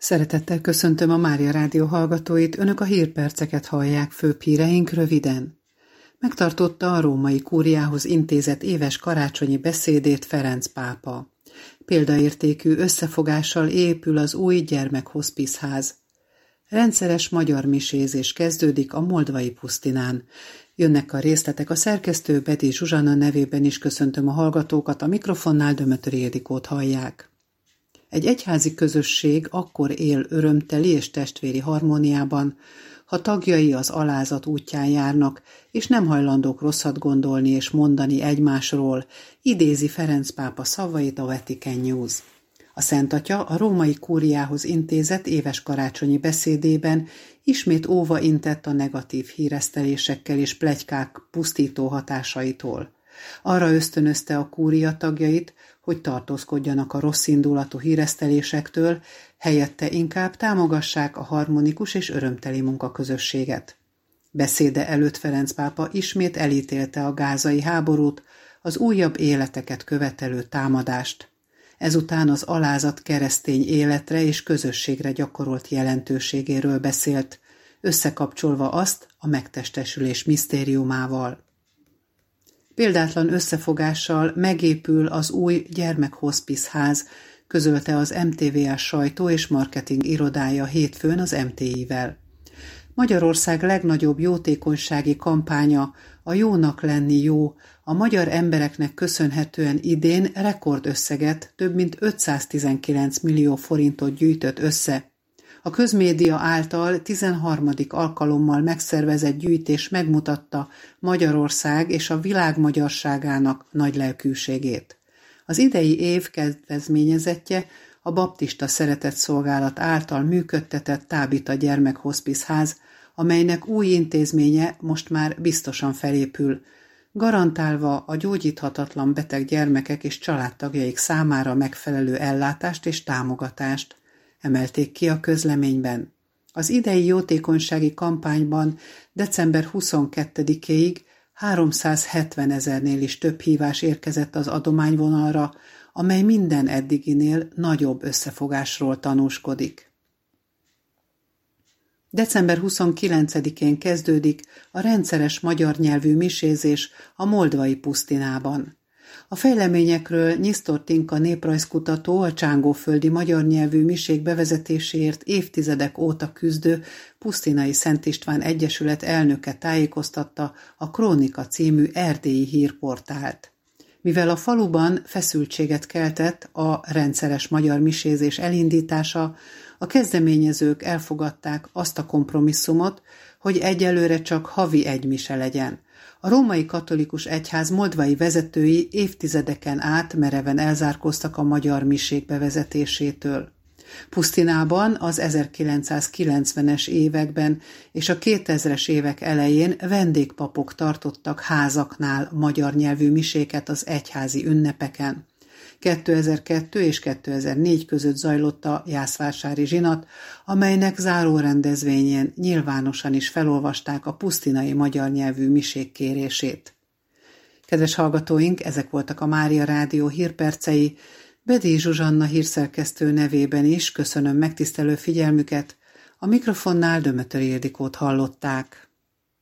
Szeretettel köszöntöm a Mária Rádió hallgatóit, önök a hírperceket hallják, főbb híreink röviden. Megtartotta a római kúriához intézett éves karácsonyi beszédét Ferenc pápa. Példaértékű összefogással épül az új gyermekhoszpiszház. Rendszeres magyar misézés kezdődik a Moldvai Pusztinán. Jönnek a részletek, a szerkesztő Bedi Zsuzsanna nevében is köszöntöm a hallgatókat, a mikrofonnál Dömötöri Ildikót hallják. Egy egyházi közösség akkor él örömteli és testvéri harmóniában, ha tagjai az alázat útján járnak, és nem hajlandók rosszat gondolni és mondani egymásról, idézi Ferenc pápa szavait a Vatican News. A Szent Atya a római kúriához intézett éves karácsonyi beszédében ismét óva intett a negatív híresztelésekkel és pletykák pusztító hatásaitól. Arra ösztönözte a kúria tagjait, hogy tartózkodjanak a rosszindulatú híresztelésektől, helyette inkább támogassák a harmonikus és örömteli munkaközösséget. Beszéde előtt Ferenc pápa ismét elítélte a gázai háborút, az újabb életeket követelő támadást. Ezután az alázat keresztény életre és közösségre gyakorolt jelentőségéről beszélt, összekapcsolva azt a megtestesülés misztériumával. Példátlan összefogással megépül az új gyermekhoszpiszház, közölte az MTVA sajtó és marketing irodája hétfőn az MTI-vel. Magyarország legnagyobb jótékonysági kampánya, a Jónak lenni jó, a magyar embereknek köszönhetően idén rekordösszeget, több mint 519 millió forintot gyűjtött össze. A közmédia által 13. alkalommal megszervezett gyűjtés megmutatta Magyarország és a világ magyarságának nagy lelkűségét. Az idei év kedvezményezettje a Baptista Szeretetszolgálat által működtetett Tábita gyermekhoszpiszház, amelynek új intézménye most már biztosan felépül, garantálva a gyógyíthatatlan beteg gyermekek és családtagjaik számára megfelelő ellátást és támogatást, emelték ki a közleményben. Az idei jótékonysági kampányban december 22-ig 370 000-nél is több hívás érkezett az adományvonalra, amely minden eddiginél nagyobb összefogásról tanúskodik. December 29-én kezdődik a rendszeres magyar nyelvű misézés a Moldvai Pusztinában. A fejleményekről Nyisztor Tinka néprajzkutató, a csángóföldi magyar nyelvű misék bevezetéséért évtizedek óta küzdő Pusztinai Szent István Egyesület elnöke tájékoztatta a Krónika című erdélyi hírportált. Mivel a faluban feszültséget keltett a rendszeres magyar misézés elindítása, a kezdeményezők elfogadták azt a kompromisszumot, hogy egyelőre csak havi egy mise legyen. A római katolikus egyház moldvai vezetői évtizedeken át mereven elzárkóztak a magyar misék bevezetésétől. Pusztinában az 1990-es években és a 2000-es évek elején vendégpapok tartottak házaknál magyar nyelvű miséket az egyházi ünnepeken. 2002 és 2004 között zajlott a jászvásári zsinat, amelynek záró rendezvényén nyilvánosan is felolvasták a pusztinai magyar nyelvű misék kérését. Kedves hallgatóink, ezek voltak a Mária Rádió hírpercei. Bedi Zsuzsanna hírszerkesztő nevében is köszönöm megtisztelő figyelmüket, a mikrofonnál Dömötöri Ildikót hallották.